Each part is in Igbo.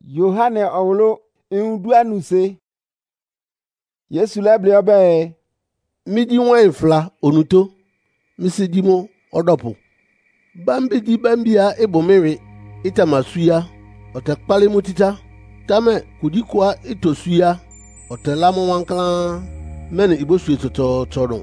Yohane owulu indua se. Yesu lebli obe. Midi wine fla onuto. Misi dimo odopu. Bambi di bambia ebomere itamasuya. Ote kpali mutita. Tame kudikwa itosuya. Ote lamo wankala. Mene ibosu toto.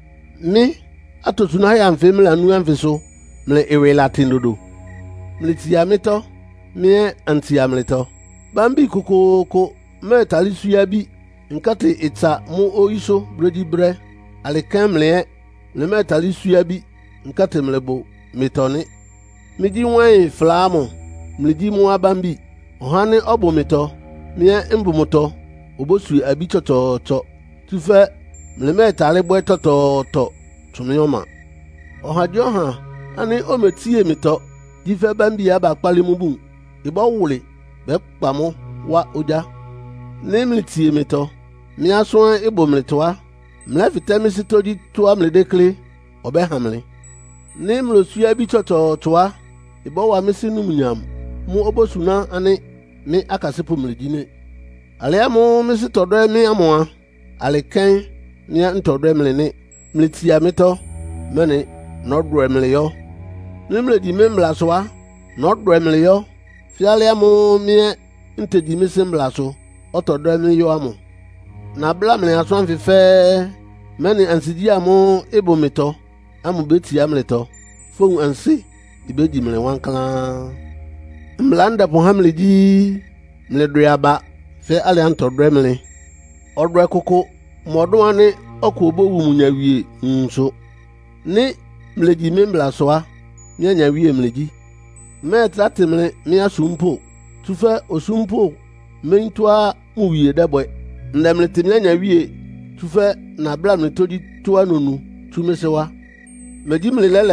Mi atotuna ya mfe mla nu amfeso. Mle ewe latindodo. Mle tiyamito. Mie antiyamleto. Bambi koko me tali suya bi. Nkate ita mu oiso bredi bre. Alikem mle me tali suya bi. Nkate mlebo mitoni. Midi wine flamo. Mlidi mu abambi. Ohane obo mito. Mie imbu moto. Obosu abi toto. Tufe mle tali boy toto. Tumiyoma. Ohadioha. Ani ometie mito. Dife bambi aba kpali mubu. Ibo wuli. Bekpamo wa oja. Nemli tie mito. Mia soan ibo mlitoa. Mle vitamisi toji toa mledekle. Obe hamle. Nemlo suya bi toa. Ibo wa misi numunyam. Mu obosuna ane mi akasipu mledine. Alea mu misi todre mi amoa. Ale ken nia ntodre mlene. Mlitia mito. Mene nodre mleyo. Nemle di membla soa. Nodre mleyo. Fialea mu mie ntedi misi mblaso. Otodre mleyo amo. Na bla mle aswan fife. Mene ansidi amo ebo mito. Amu beti amleto. Fong ansi. Ibeji mle wankala. Mlanda po hamle di. Mle driaba. Fe ale antodre mle. Odre koko. Modwane oku obo wumunyawie nso. Ni mle di membla soa. Nyanyawie mle di. Me trate mle mi asumpo. Tufe osumpo. Mentwa muwie deboy. Ndemle timnya wie. Tufe na bla mle toji toa nonu. Tumesewa. Medi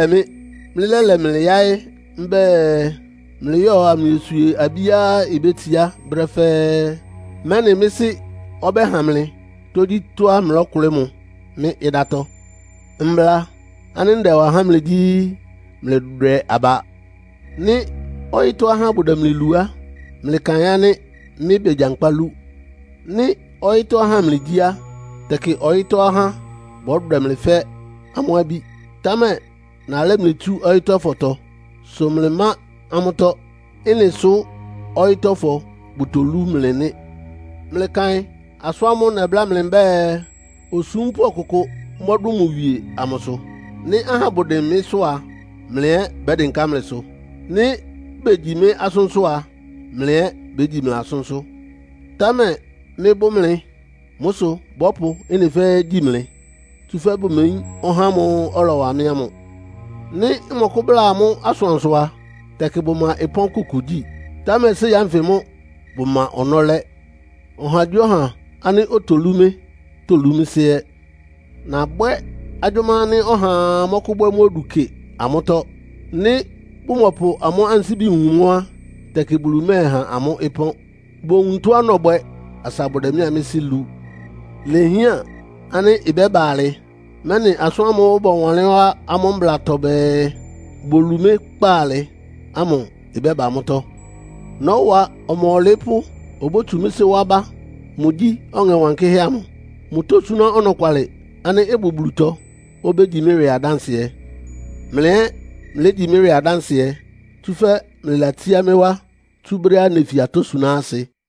mlelele mle yae. Mbe mle yo amyesuye abia ibetia brefe. Mene misi obe hamle. Toji toa mlokule mu. Mi idato. Mbla. Aninde wa hamle di. Mle dre aba. Ni oito aha buda mle lua. Mle kanyane mi bejankpalu. Ni oito aha mle dia. Teki oito aha bodre mle fe amwabi. Tame na ale mle tu oito foto. So mle ma amoto. Ine so oito fo butolu mle ne. Mle kany aswamo na bla mle mbe. Osumpu okoko modu muwie amoso. Ni aha buda me soa. Mle bedin kamle so. Ni beji me asonsoa. Mle beji mle asonso. Tame me bomle. Moso bopo ene fe dimle. Tufe bumen ohamo olowa miamo. Ni mokobla mo asonsoa. Teke boma epon kukudi. Tame se yanfemo boma onole. Ohadioha ani tolume se. Na bwe adwomani oha mokobwe moduke amoto. Ni bumopo amo ansibi nwumwa. Teke bulume ha amo epon. Bo ntu anobwe asabodemi amesilu. Lehia ani ibebale. Mene aswamo bo wanlewa amo mbla tobe. Bolume kpale. Amo ibeba moto. Nowa omolepu obotumisi waba. Mudi onge wankehe amo. Mutosuna onokwale. Ani ebubluto. Obeji mere adansiye. Mle di mere adansiye. Tufe mle latia mewa. Tubrea nefia tosuna ase.